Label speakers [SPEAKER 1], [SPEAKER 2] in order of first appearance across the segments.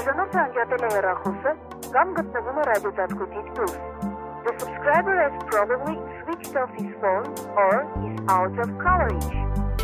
[SPEAKER 1] Բաժանորդը անջատել է հեռախոսը կամ գտնվում է ռադիոծածկույթից դուրս. The subscriber has probably switched off his phone or is out of coverage.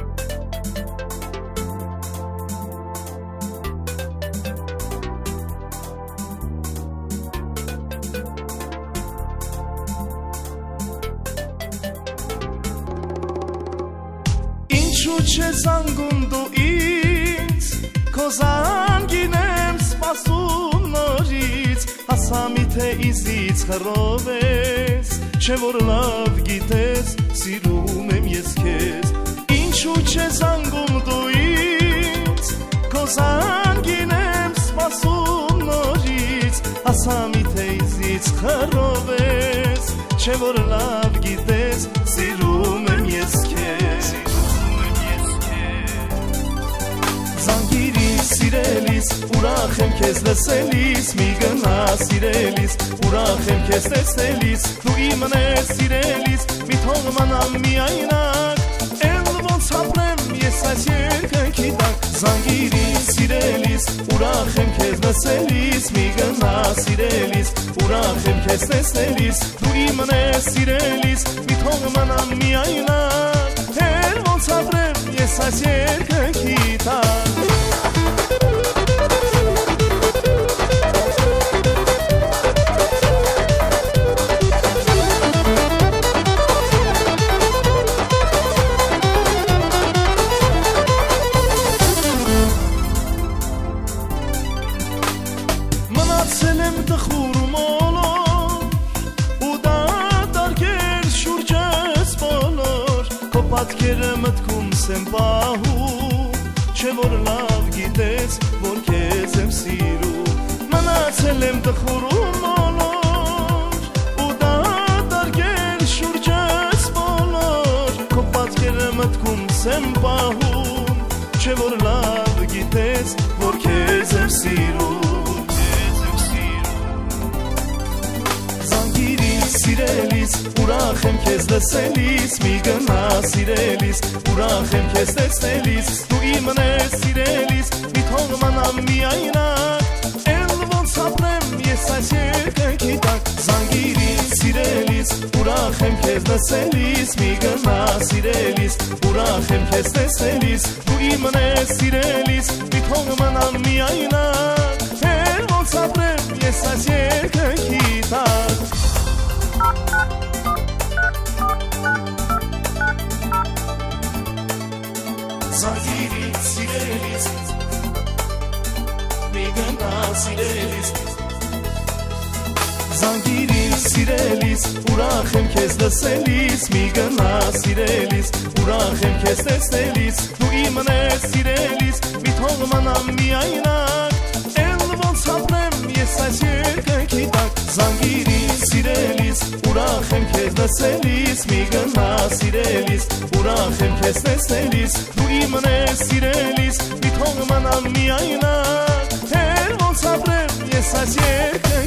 [SPEAKER 2] Ինչու չես անգում դու ինձ, քո զանգին եմ սպասում նորից, հասամի թե իզից խռով ես, չէ որ լավ գիտես, սիրում եմ ես քեզ, ինչու չես անգում դու ինձ, քո զանգին եմ սպասում նորից, հասամի թե իզից խռով ես, չէ որ լավ գիտես, սիրում եմ ես քեզ. Սիրելիս, ուրախ եմ քեզ լսելիս, մի գնա սիրելիս, ուրախ եմ քեզ տեսնելիս, դու իմն ես սիրելիս, մի թող մնամ միայնակ, էլ ոնց ապրեմ ես այս երկնքի տակ, զանգիրիս սիրելիս, ուրախ եմ քեզ լսելիս, մի գնա սիրելիս, ուրախ եմ քեզ տեսնելիս, դու իմն ես սիրելիս, մի թող մնամ միայնակ, էլ ոնց ապրեմ ես այս երկնքի տակ. Մնացել եմ տխուր մոլոր ու դատարկել շուրջս բոլոր քո պատկերը մտքումս եմ պահում չէ որ լավ գիտես որ քեզ եմ սիրում մնացել եմ տխուր մոլոր ու դատարկել շուրջս բոլոր քո պատկերը մտքումս եմ պահում չէ որ լավ գիտես որ քեզ եմ սիրում Սիրելիս, ուրախ եմ քեզ լսելիս, մի գնա սիրելիս, ուրախ եմ քեզ տեսնելիս, դու իմն ես սիրելիս, մի թող մնամ միայնակ, էլ ոնց ապրեմ ես այս երկնքի տակ, զանգիրիս սիրելիս, ուրախ եմ քեզ լսելիս, մի գնա սիրելիս, ուրախ եմ քեզ տեսնելիս, դու իմն ես սիրելիս, մի թող մնամ միայնակ, էլ ոնց ապրեմ ես այս երկնքի տակ. Զանգիրիս սիրելիս, մի գնա սիրելիս Զանգիրիս սիրելիս, ուրախ եմ քեզ լսելիս, մի գնա սիրելիս, ուրախ եմ քեզ տեսնելիս, դու իմն ես սիրելիս, մի թող մնամ միայնակ, էլ ոնց ապրեմ ես այս երկնքի տակ, զանգիրիս սիրելիս, ուրախ եմ քեզ լսելիս, մի գնա սիրելիս, ուրախ եմ քեզ տեսնելիս, դու իմն ես սիրելիս, մի թող մնամ միայնակ, էլ ոնց ապրեմ ես այս երկնքի տակ